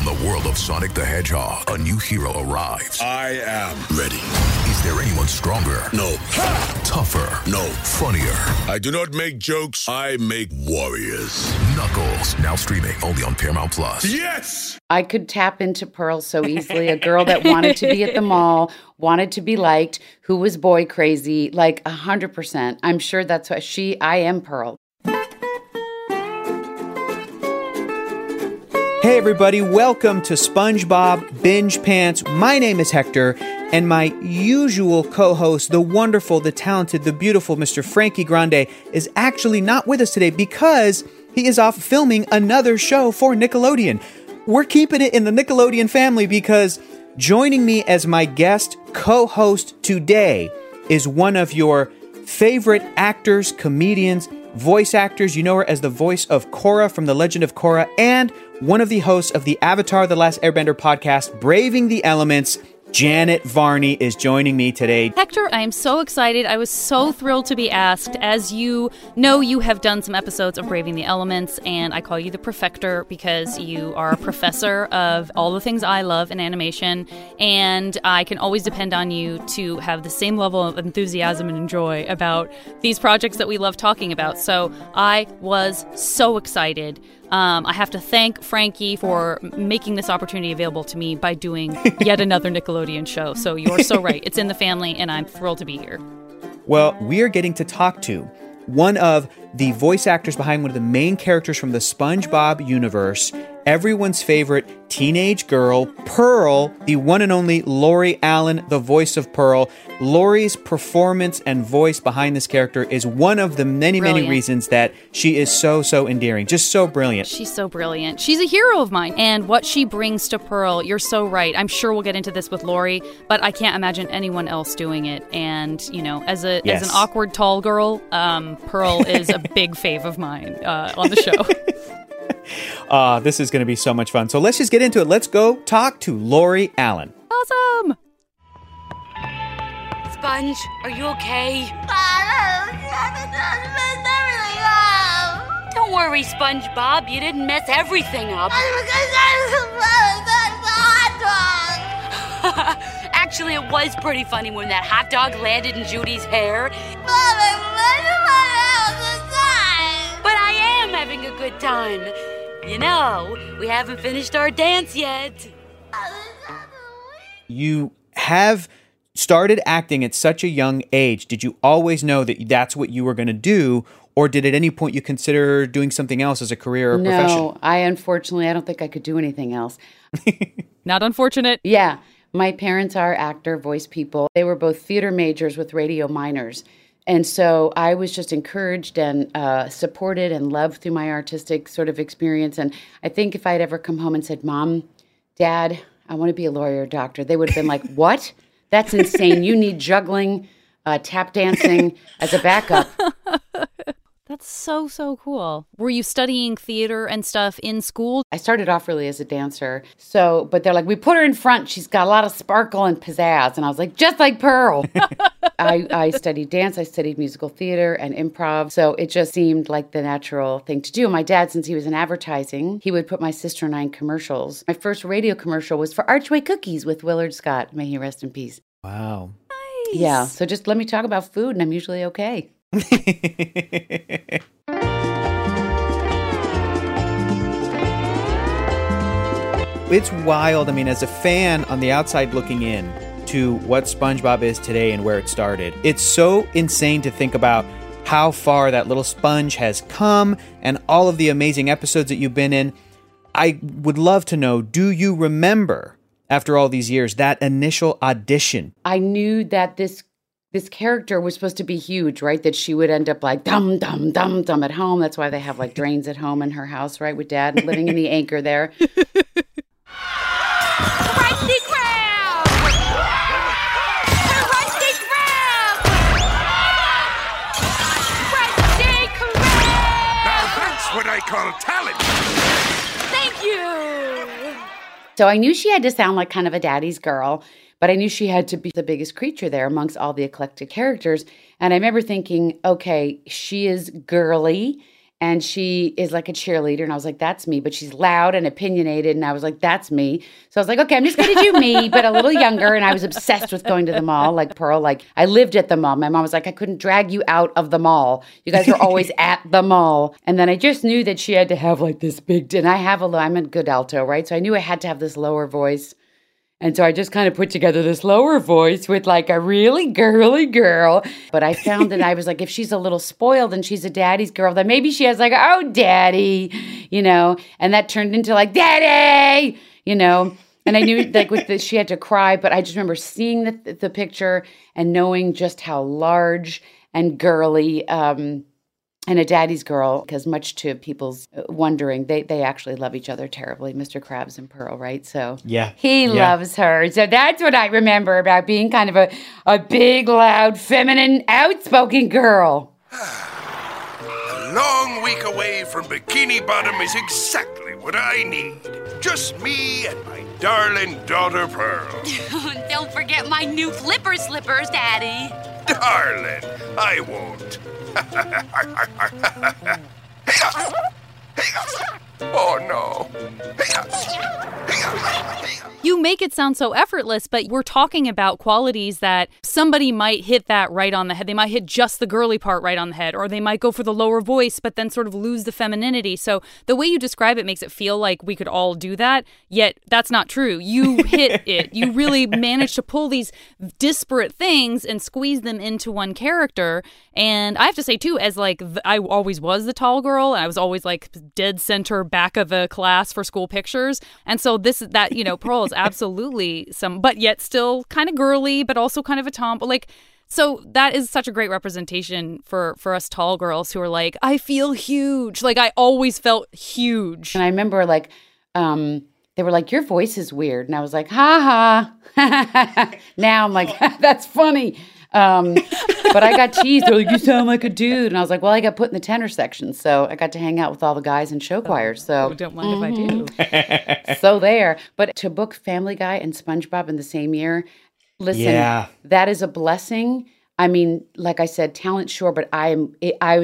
From the world of Sonic the Hedgehog, a new hero arrives. I am ready. Is there anyone stronger? No. Tougher? No. Funnier? I do not make jokes, I make warriors. Knuckles, now streaming only on Paramount Plus. Yes! I could tap into Pearl so easily. A girl that wanted to be at the mall, wanted to be liked, who was boy crazy, like 100%. I'm sure that's what I am Pearl. Hey everybody, welcome to SpongeBob Binge Pants. My name is Hector, and my usual co-host, the wonderful, the talented, the beautiful Mr. Frankie Grande, is actually not with us today because he is off filming another show for Nickelodeon. We're keeping it in the Nickelodeon family because joining me as my guest co-host today is one of your favorite actors, comedians, voice actors. You know her as the voice of Korra from The Legend of Korra, and one of the hosts of the Avatar: The Last Airbender podcast, Braving the Elements. Janet Varney is joining me today. Hector, I am so excited. I was so thrilled to be asked. As you know, you have done some episodes of Braving the Elements, and I call you the Profector because you are a professor of all the things I love in animation, and I can always depend on you to have the same level of enthusiasm and joy about these projects that we love talking about. So I was so excited. I have to thank Frankie for making this opportunity available to me by doing yet another Nickelodeon show. So you're so right. It's in the family, and I'm thrilled to be here. Well, we are getting to talk to one of the voice actors behind one of the main characters from the SpongeBob universe, everyone's favorite teenage girl, Pearl, the one and only Lori Allen, the voice of Pearl. Lori's performance and voice behind this character is one of the many reasons that she is so endearing. Just so brilliant. She's so brilliant. She's a hero of mine. And what she brings to Pearl, you're so right. I'm sure we'll get into this with Lori, but I can't imagine anyone else doing it. And, you know, as an awkward tall girl, Pearl is a big fave of mine on the show. This is going to be so much fun. So let's just get into it. Let's go talk to Lori Allen. Awesome! Sponge, are you okay? Don't worry, SpongeBob. You didn't mess everything up. Actually, it was pretty funny when that hot dog landed in Judy's hair. But I am having a good time. You know, we haven't finished our dance yet. You have started acting at such a young age. Did you always know that that's what you were going to do, or did at any point you consider doing something else as a career or profession? No, I don't think I could do anything else. Not unfortunate. Yeah, my parents are actor, voice people. They were both theater majors with radio minors. And so I was just encouraged and supported and loved through my artistic sort of experience. And I think if I had ever come home and said, Mom, Dad, I want to be a lawyer or doctor, they would have been like, what? That's insane. You need juggling, tap dancing as a backup. That's so cool. Were you studying theater and stuff in school? I started off really as a dancer. But they're like, we put her in front. She's got a lot of sparkle and pizzazz. And I was like, just like Pearl. I studied dance. I studied musical theater and improv. So it just seemed like the natural thing to do. My dad, since he was in advertising, he would put my sister and I in commercials. My first radio commercial was for Archway Cookies with Willard Scott. May he rest in peace. Wow. Nice. Yeah. So just let me talk about food and I'm usually okay. It's wild. I mean, as a fan on the outside looking in to what SpongeBob is today and where it started, it's so insane to think about how far that little sponge has come and all of the amazing episodes that you've been in. I would love to know, do you remember, after all these years, that initial audition? I knew that this character was supposed to be huge, right? That she would end up like dum dum dum dum at home. That's why they have like drains at home in her house, right? With Dad living in the Anchor there. Krusty Krab! Krusty Krab! Krusty Krab! Now that's what I call talent. Thank you! So I knew she had to sound like kind of a daddy's girl, but I knew she had to be the biggest creature there amongst all the eclectic characters. And I remember thinking, okay, she is girly And she is like a cheerleader. And I was like, that's me. But she's loud and opinionated. And I was like, that's me. So I was like, okay, I'm just going to do me, but a little younger. And I was obsessed with going to the mall, like Pearl. Like, I lived at the mall. My mom was like, I couldn't drag you out of the mall. You guys were always at the mall. And then I just knew that she had to have like this big, and I'm a good alto, right? So I knew I had to have this lower voice. And so I just kind of put together this lower voice with like a really girly girl. But I found that I was like, if she's a little spoiled and she's a daddy's girl, then maybe she has like, oh, daddy, and that turned into like, daddy, And I knew like with this, she had to cry. But I just remember seeing the picture and knowing just how large and girly and a daddy's girl, because much to people's wondering, they actually love each other terribly, Mr. Krabs and Pearl, right? So he loves her. So that's what I remember about being kind of a big, loud, feminine, outspoken girl. A long week away from Bikini Bottom is exactly what I need. Just me and my darling daughter Pearl. Don't forget my new flipper slippers, Daddy. Darling, I won't. Oh, no. You make it sound so effortless, but we're talking about qualities that somebody might hit that right on the head. They might hit just the girly part right on the head, or they might go for the lower voice, but then sort of lose the femininity. So the way you describe it makes it feel like we could all do that, yet that's not true. You hit it. You really managed to pull these disparate things and squeeze them into one character. And I have to say, too, as like I always was the tall girl, and I was always like dead center back of the class for school pictures. And so Pearl is absolutely but yet still kind of girly, but also kind of a tomboy. Like, so that is such a great representation for us tall girls who are like, I feel huge. Like, I always felt huge. And I remember like, they were like, your voice is weird. And I was like, ha ha. Now I'm like, that's funny. But I got teased. They're like, you sound like a dude. And I was like, well, I got put in the tenor section. So I got to hang out with all the guys in show choirs. So don't mind if I do. So there. But to book Family Guy and SpongeBob in the same year, listen, that is a blessing. I mean, like I said, talent, sure, but I'm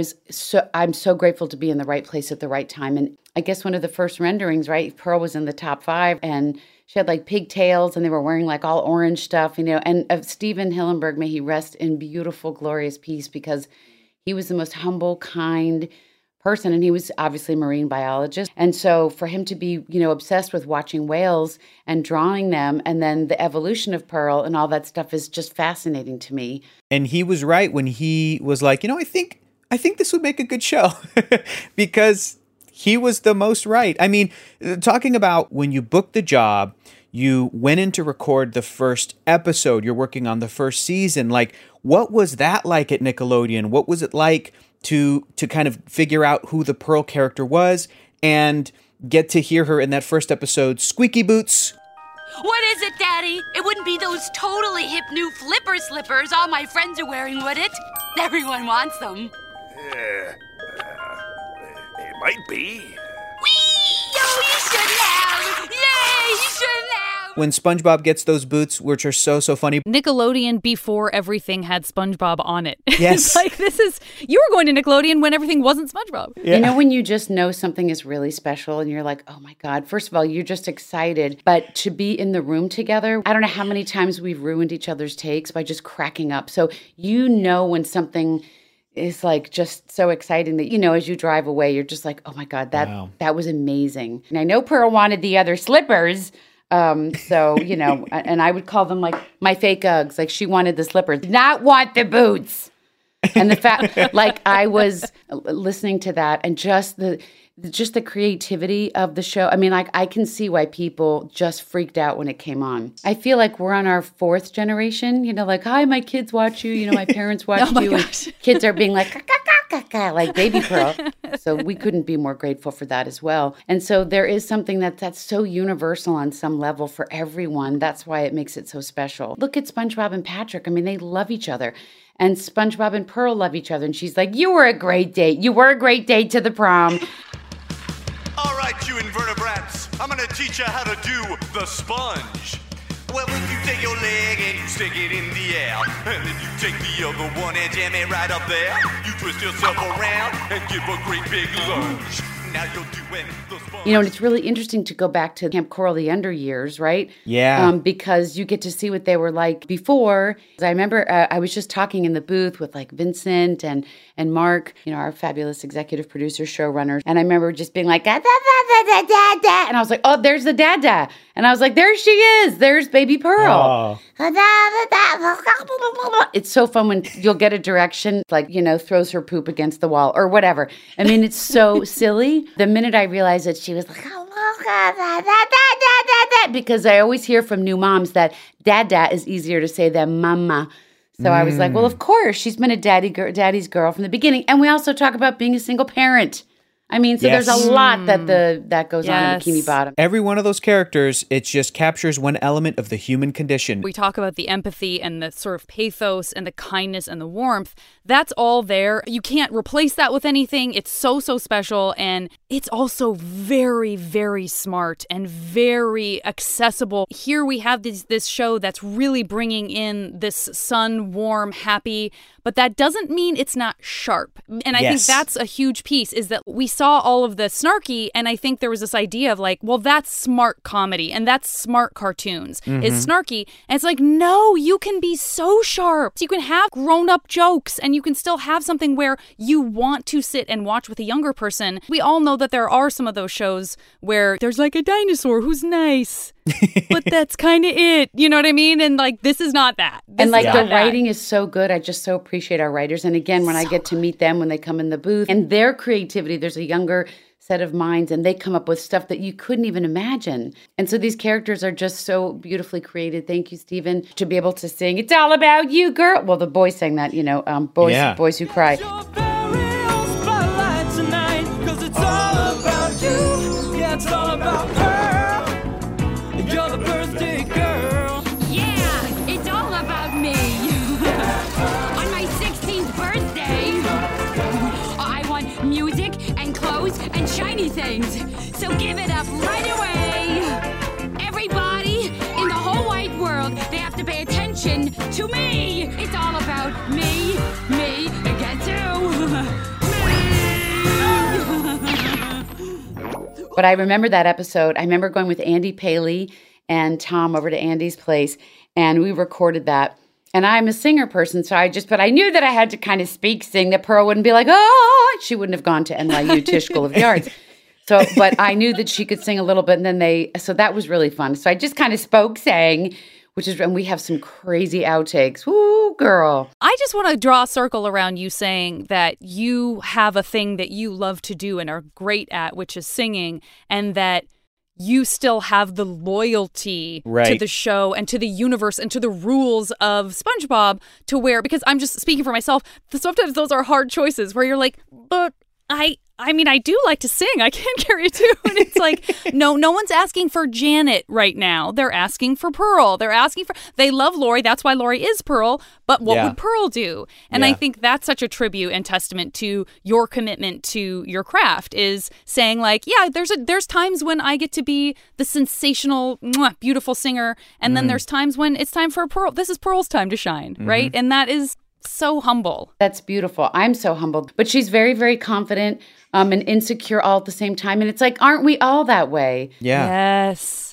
so grateful to be in the right place at the right time. And I guess one of the first renderings, right? Pearl was in the top 5 and she had like pigtails and they were wearing like all orange stuff, and of Steven Hillenburg, may he rest in beautiful, glorious peace, because he was the most humble, kind person. And he was obviously a marine biologist. And so for him to be, obsessed with watching whales and drawing them, and then the evolution of Pearl and all that stuff is just fascinating to me. And he was right when he was like, I think this would make a good show because he was the most right. I mean, talking about when you booked the job, you went in to record the first episode, you're working on the first season. Like, what was that like at Nickelodeon? What was it like to kind of figure out who the Pearl character was and get to hear her in that first episode, Squeaky Boots? What is it, Daddy? It wouldn't be those totally hip new flipper slippers all my friends are wearing, would it? Everyone wants them. It might be. Whee! Oh, you shouldn't have! Yay! You shouldn't have! When SpongeBob gets those boots, which are so funny. Nickelodeon before everything had SpongeBob on it. Yes. It's like, you were going to Nickelodeon when everything wasn't SpongeBob. Yeah. When you just know something is really special and you're like, oh my God, first of all, you're just excited. But to be in the room together, I don't know how many times we've ruined each other's takes by just cracking up. So when something is like just so exciting that, as you drive away, you're just like, oh my God, that was amazing. And I know Pearl wanted the other slippers. And I would call them like my fake Uggs. Like, she wanted the slippers, did not want the boots. And the fact, like, I was listening to that and just the creativity of the show. I mean, like, I can see why people just freaked out when it came on. I feel like we're on our 4th generation, like, hi, my kids watch you, my parents watch you. Gosh. And kids are being like, like Baby Pearl. So we couldn't be more grateful for that as well. And so there is something that's so universal on some level for everyone. That's why it makes it so special. Look at SpongeBob and Patrick. I mean, they love each other. And SpongeBob and Pearl love each other. And she's like, you were a great date. You were a great date to the prom. All right, you invertebrates. I'm going to teach you how to do the sponge. Well, if you take your leg and you stick it in the air, and then you take the other one and jam it right up there, you twist yourself around and give a great big lunge. Now you're doing the sponge. You know, and it's really interesting to go back to Camp Coral the Under years, right? Yeah. Because you get to see what they were like before. I remember I was just talking in the booth with like Vincent and Mark, you know, our fabulous executive producer, showrunner. And I remember just being like, da, da, da, da, da, da. And I was like, oh, there's the dada. And I was like, there she is. There's baby Pearl. Oh. It's so fun when you'll get a direction, like, you know, throws her poop against the wall or whatever. I mean, it's so silly. The minute I realized that she was like, because I always hear from new moms that dada is easier to say than mama. So I was like, well, of course, she's been a daddy's girl from the beginning. And we also talk about being a single parent. I mean, so Yes. there's a lot that goes on in Bikini Bottom. Every one of those characters, it just captures one element of the human condition. We talk about the empathy and the sort of pathos and the kindness and the warmth. That's all there. You can't replace that with anything. It's so, so special. And it's also very, very smart and very accessible. Here we have this show that's really bringing in this sun, warm, happy, but that doesn't mean it's not sharp. And I think that's a huge piece, is that we saw all of the snarky, and I think there was this idea of like, well, that's smart comedy and that's smart cartoons. It's snarky. And it's like, no, you can be so sharp. You can have grown-up jokes and you can still have something where you want to sit and watch with a younger person. We all know that there are some of those shows where there's like a dinosaur who's nice. But that's kind of it. You know what I mean? And like, this is not that. And like the writing is so good. I just so appreciate our writers. And again, when I get to meet them, when they come in the booth and their creativity, there's a younger set of minds and they come up with stuff that you couldn't even imagine. And so these characters are just so beautifully created. Thank you, Stephen, to be able to sing "It's All About You, Girl." Well, the boys sang that, you know, Boys Who Cry. It's all about her. You're the birthday girl. Yeah, it's all about me. On my 16th birthday, I want music and clothes and shiny things. So give it up right away. Everybody in the whole wide world, they have to pay attention to me. It's all about me against you. But I remember that episode. I remember going with Andy Paley and Tom over to Andy's place, and we recorded that. And I'm a singer person, but I knew that I had to kind of sing that Pearl wouldn't be like, oh, she wouldn't have gone to NYU Tisch School of the Arts. So, but I knew that she could sing a little bit, and then so that was really fun. So I just kind of sang, and we have some crazy outtakes. Woo, girl. I just want to draw a circle around you saying that you have a thing that you love to do and are great at, which is singing, and that you still have the loyalty to the show and to the universe and to the rules of SpongeBob, to where, because I'm just speaking for myself, sometimes those are hard choices where you're like, but I mean, I do like to sing. I can carry a tune. And it's like, no one's asking for Janet right now. They're asking for Pearl. They love Lori. That's why Lori is Pearl. But what would Pearl do? And I think that's such a tribute and testament to your commitment to your craft, is saying like, yeah, there's times when I get to be the sensational, beautiful singer. And then there's times when it's time for Pearl. This is Pearl's time to shine, right? And that is so humble. That's beautiful. I'm so humbled. But she's very, very confident and insecure all at the same time. And it's like, aren't we all that way? Yeah. Yes.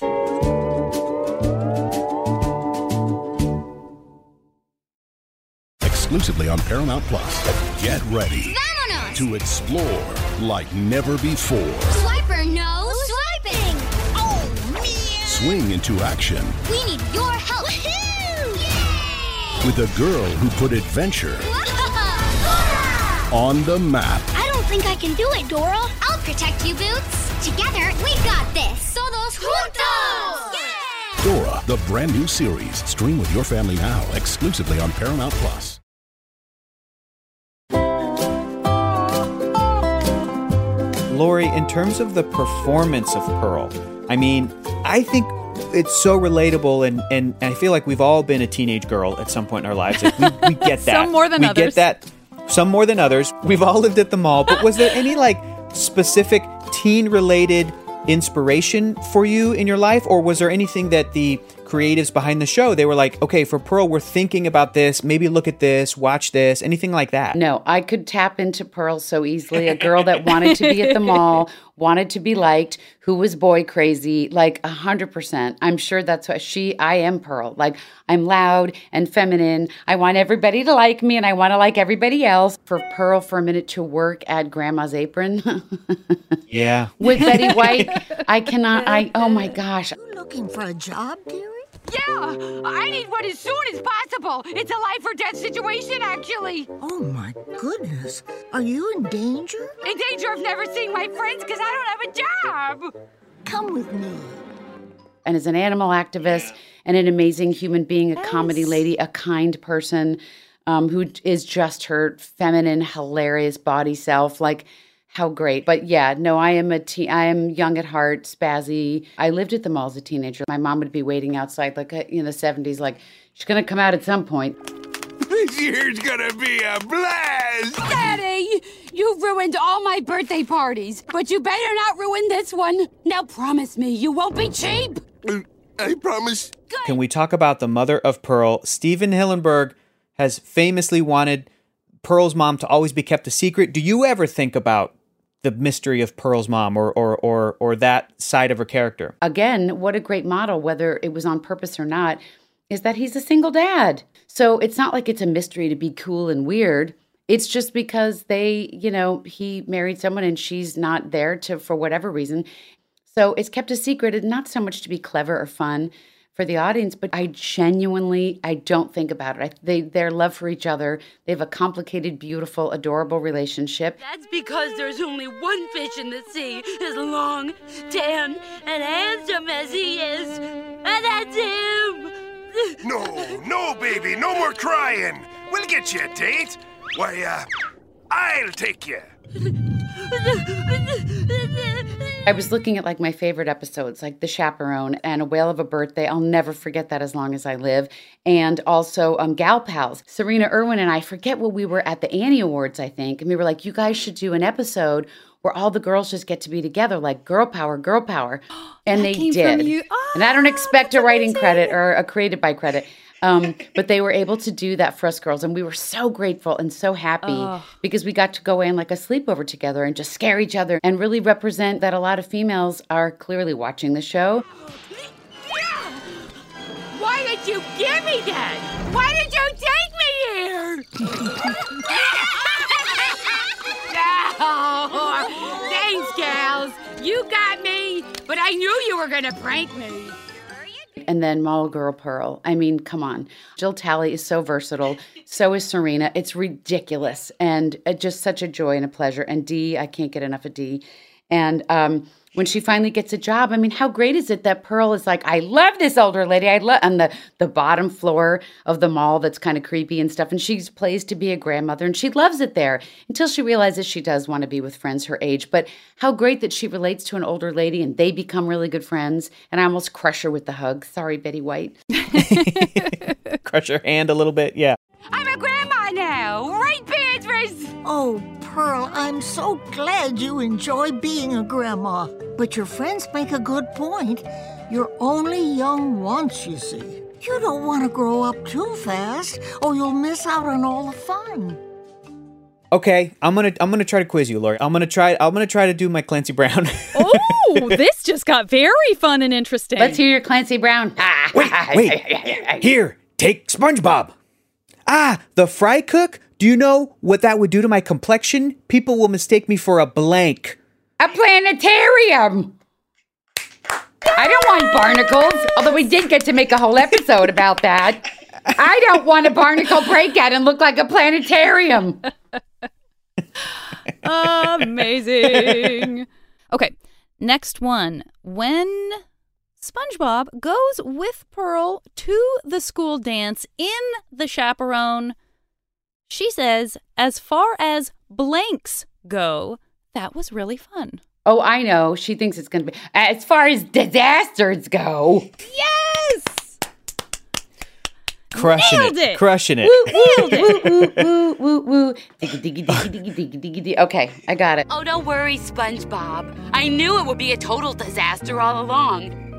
Exclusively on Paramount Plus. Get ready to explore like never before. Swiper, no swiping! Oh, man! Swing into action. We need your help! With a girl who put adventure on the map. I don't think I can do it, Dora. I'll protect you, Boots. Together, we got this. Todos juntos! Yeah! Dora, the brand new series. Stream with your family now, exclusively on Paramount Plus. Lori, in terms of the performance of Pearl, I mean, I think it's so relatable, and I feel like we've all been a teenage girl at some point in our lives. Like we get that. Some more than others. We get that. Some more than others. We've all lived at the mall. But was there any like specific teen-related inspiration for you in your life, or was there anything that the creatives behind the show, they were like, okay, for Pearl, we're thinking about this. Maybe look at this, watch this, anything like that? No, I could tap into Pearl so easily. A girl that wanted to be at the mall, wanted to be liked, who was boy crazy, like 100%. I'm sure that's what I am Pearl. Like, I'm loud and feminine. I want everybody to like me and I want to like everybody else. For Pearl for a minute to work at Grandma's Apron. Yeah. With Betty White, oh my gosh. You looking for a job, dearie? Yeah, I need one as soon as possible. It's a life or death situation, actually. Oh, my goodness. Are you in danger? In danger of never seeing my friends because I don't have a job. Come with me. And as an animal activist and an amazing human being, a comedy lady, a kind person who is just her feminine, hilarious body self, like, how great. But yeah, no, I am young at heart, spazzy. I lived at the mall as a teenager. My mom would be waiting outside like in the 70s, like, she's going to come out at some point. This year's gonna be a blast! Daddy, you've ruined all my birthday parties, but you better not ruin this one. Now promise me you won't be cheap. I promise. Good. Can we talk about the mother of Pearl? Steven Hillenburg has famously wanted Pearl's mom to always be kept a secret. Do you ever think about the mystery of Pearl's mom or that side of her character? Again, what a great model, whether it was on purpose or not, is that he's a single dad. So it's not like it's a mystery to be cool and weird. It's just because he married someone and she's not there for whatever reason. So it's kept a secret, and not so much to be clever or fun for the audience, but I don't think about it. Their love for each other, they have a complicated, beautiful, adorable relationship. That's because there's only one fish in the sea as long, tan, and handsome as he is, and that's him. No, baby, no more crying. We'll get you a date. Why, I'll take you. I was looking at like my favorite episodes, like The Chaperone and A Whale of a Birthday. I'll never forget that as long as I live. And also Gal Pals. Serena Irwin and I, forget what we were at the Annie Awards, I think. And we were like, you guys should do an episode where all the girls just get to be together, like girl power. And they did. And I don't expect a writing credit or a created by credit. But they were able to do that for us girls, and we were so grateful and so happy because we got to go in like a sleepover together and just scare each other and really represent that a lot of females are clearly watching the show. Why did you give me that? Why did you take me here? No, thanks, gals. You got me, but I knew you were gonna prank me. And then Mall Girl Pearl. I mean, come on. Jill Talley is so versatile. So is Serena. It's ridiculous. And just such a joy and a pleasure. And Dee, I can't get enough of Dee. And when she finally gets a job, I mean, how great is it that Pearl is like, I love this older lady. I love on the bottom floor of the mall that's kind of creepy and stuff. And she plays to be a grandmother and she loves it there until she realizes she does want to be with friends her age. But how great that she relates to an older lady and they become really good friends. And I almost crush her with the hug. Sorry, Betty White. Crush her hand a little bit, yeah. I'm a grandma now, right, Beatrice? Oh, Pearl, I'm so glad you enjoy being a grandma. But your friends make a good point. You're only young once, you see. You don't want to grow up too fast, or you'll miss out on all the fun. Okay, I'm gonna try to quiz you, Lori. I'm gonna try to do my Clancy Brown. Oh, this just got very fun and interesting. Let's hear your Clancy Brown. Wait. Here, take SpongeBob. The fry cook? Do you know what that would do to my complexion? People will mistake me for a blank. A planetarium. I don't want barnacles, although we did get to make a whole episode about that. I don't want a barnacle breakout and look like a planetarium. Amazing. Okay, next one. When SpongeBob goes with Pearl to the school dance in The Chaperone, she says, as far as blanks go, that was really fun. Oh, I know. She thinks it's going to be. As far as disasters go. Yes! Crushing Nailed it. Crushing it. Nailed it. Woo, woo, woo. Diggy. Okay, I got it. Oh, don't worry, SpongeBob. I knew it would be a total disaster all along.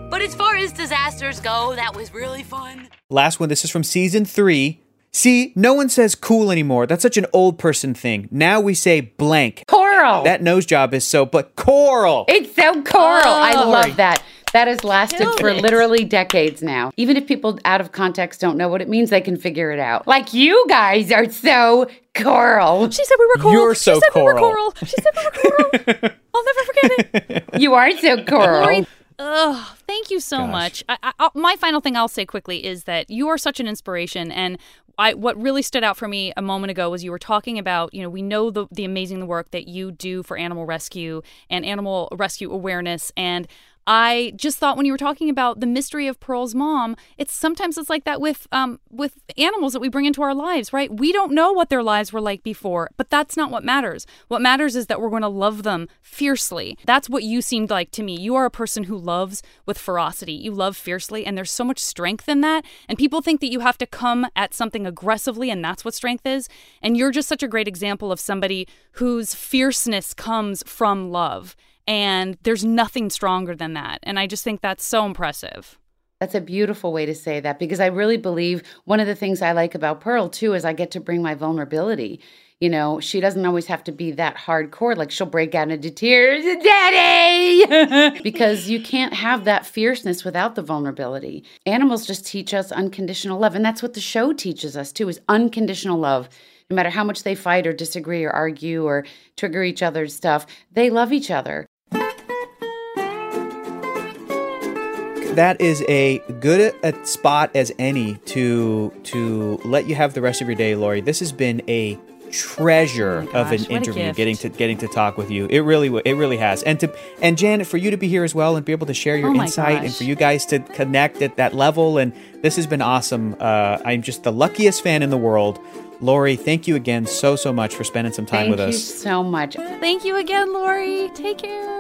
But as far as disasters go, that was really fun. Last one. This is from season 3. See, no one says cool anymore. That's such an old person thing. Now we say blank. Coral. That nose job is so, but coral. It's so coral. I love that. That has lasted for literally decades now. Even if people out of context don't know what it means, they can figure it out. Like, you guys are so coral. She said we were coral. You're so she said coral. We were coral. She said we were coral. I'll never forget it. You are so coral. Lori, thank you so much. My final thing I'll say quickly is that you are such an inspiration, and what really stood out for me a moment ago was you were talking about, we know the amazing work that you do for animal rescue and animal rescue awareness, and I just thought when you were talking about the mystery of Pearl's mom, sometimes it's like that with animals that we bring into our lives, right? We don't know what their lives were like before, but that's not what matters. What matters is that we're going to love them fiercely. That's what you seemed like to me. You are a person who loves with ferocity. You love fiercely, and there's so much strength in that. And people think that you have to come at something aggressively, and that's what strength is. And you're just such a great example of somebody whose fierceness comes from love. And there's nothing stronger than that. And I just think that's so impressive. That's a beautiful way to say that, because I really believe one of the things I like about Pearl, too, is I get to bring my vulnerability. She doesn't always have to be that hardcore. Like, she'll break out into tears, Daddy! Because you can't have that fierceness without the vulnerability. Animals just teach us unconditional love. And that's what the show teaches us, too, is unconditional love. No matter how much they fight or disagree or argue or trigger each other's stuff, they love each other. That is a good a spot as any to let you have the rest of your day, Lori. This has been a treasure of an interview, getting to talk with you. It really has. And Janet, for you to be here as well and be able to share your insight, and for you guys to connect at that level, and this has been awesome. I'm just the luckiest fan in the world. Lori, thank you again so much for spending some time with us. Thank you so much. Thank you again, Lori. Take care.